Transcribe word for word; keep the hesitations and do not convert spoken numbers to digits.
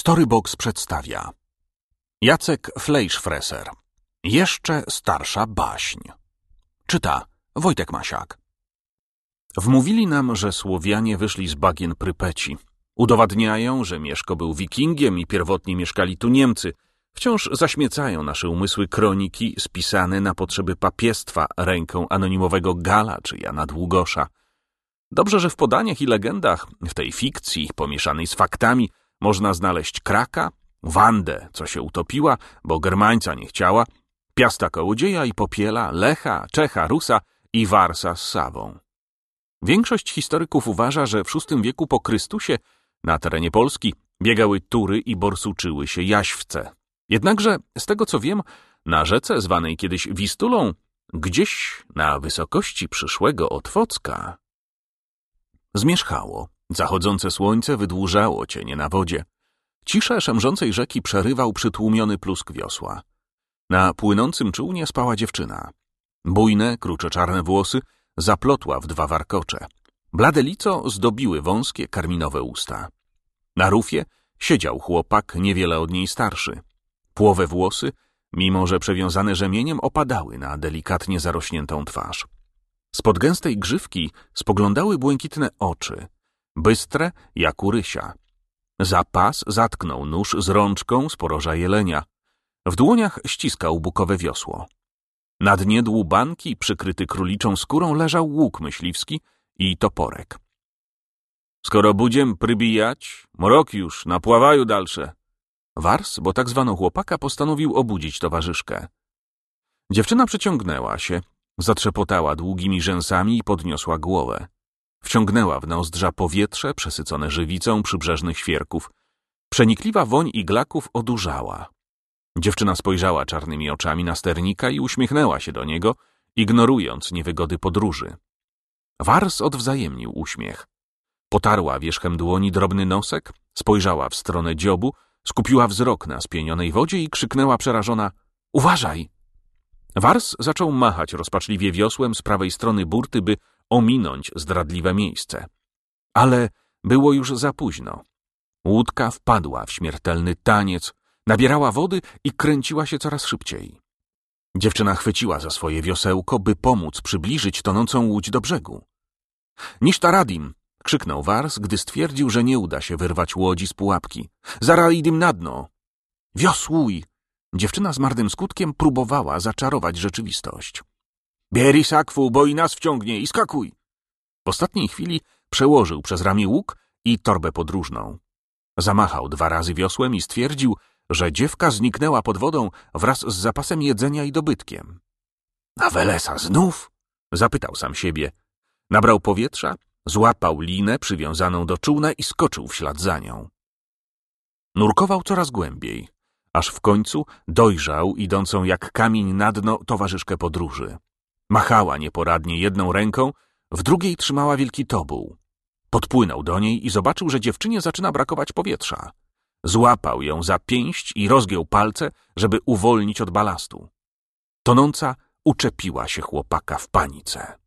Storybox przedstawia Jacek Fleischfresser. Jeszcze starsza baśń. Czyta Wojtek Masiak. Wmówili nam, że Słowianie wyszli z bagien Prypeci. Udowadniają, że Mieszko był wikingiem i pierwotnie mieszkali tu Niemcy. Wciąż zaśmiecają nasze umysły kroniki spisane na potrzeby papiestwa ręką anonimowego Gala czy Jana Długosza. Dobrze, że w podaniach i legendach, w tej fikcji pomieszanej z faktami, można znaleźć Kraka, Wandę, co się utopiła, bo Germańca nie chciała, Piasta Kołodzieja i Popiela, Lecha, Czecha, Rusa i Warsa z Sawą. Większość historyków uważa, że w szóstym wieku po Chrystusie na terenie Polski biegały tury i borsuczyły się jaśwce. Jednakże, z tego co wiem, na rzece zwanej kiedyś Wistulą, gdzieś na wysokości przyszłego Otwocka, zmierzchało. Zachodzące słońce wydłużało cienie na wodzie. Ciszę szemrzącej rzeki przerywał przytłumiony plusk wiosła. Na płynącym czółnie spała dziewczyna. Bujne, kruczo-czarne włosy zaplotła w dwa warkocze. Blade lico zdobiły wąskie, karminowe usta. Na rufie siedział chłopak niewiele od niej starszy. Płowe włosy, mimo że przewiązane rzemieniem, opadały na delikatnie zarośniętą twarz. Spod gęstej grzywki spoglądały błękitne oczy, bystre jak u rysia. Za pas zatknął nóż z rączką z poroża jelenia. W dłoniach ściskał bukowe wiosło. Na dnie dłubanki, przykryty króliczą skórą, leżał łuk myśliwski i toporek. Skoro budziem prybijać, mrok już, na pławaju dalsze. Wars, bo tak zwano chłopaka, postanowił obudzić towarzyszkę. Dziewczyna przeciągnęła się, zatrzepotała długimi rzęsami i podniosła głowę. Wciągnęła w nozdrza powietrze przesycone żywicą przybrzeżnych świerków. Przenikliwa woń iglaków odurzała. Dziewczyna spojrzała czarnymi oczami na sternika i uśmiechnęła się do niego, ignorując niewygody podróży. Wars odwzajemnił uśmiech. Potarła wierzchem dłoni drobny nosek, spojrzała w stronę dziobu, skupiła wzrok na spienionej wodzie i krzyknęła przerażona: — Uważaj! Wars zaczął machać rozpaczliwie wiosłem z prawej strony burty, by ominąć zdradliwe miejsce. Ale było już za późno. Łódka wpadła w śmiertelny taniec, nabierała wody i kręciła się coraz szybciej. Dziewczyna chwyciła za swoje wiosełko, by pomóc przybliżyć tonącą łódź do brzegu. — Nisztaradim! — krzyknął Wars, gdy stwierdził, że nie uda się wyrwać łodzi z pułapki. — Zaraidim na dno! — Wiosłuj! Dziewczyna z marnym skutkiem próbowała zaczarować rzeczywistość. — Bierij sakwu, bo i nas wciągnie, i skakuj! W ostatniej chwili przełożył przez ramię łuk i torbę podróżną. Zamachał dwa razy wiosłem i stwierdził, że dziewka zniknęła pod wodą wraz z zapasem jedzenia i dobytkiem. — A Welesa znów? — zapytał sam siebie. Nabrał powietrza, złapał linę przywiązaną do czółna i skoczył w ślad za nią. Nurkował coraz głębiej, aż w końcu dojrzał idącą jak kamień na dno towarzyszkę podróży. Machała nieporadnie jedną ręką, w drugiej trzymała wielki tobuł. Podpłynął do niej i zobaczył, że dziewczynie zaczyna brakować powietrza. Złapał ją za pięść i rozgiął palce, żeby uwolnić od balastu. Tonąca uczepiła się chłopaka w panice.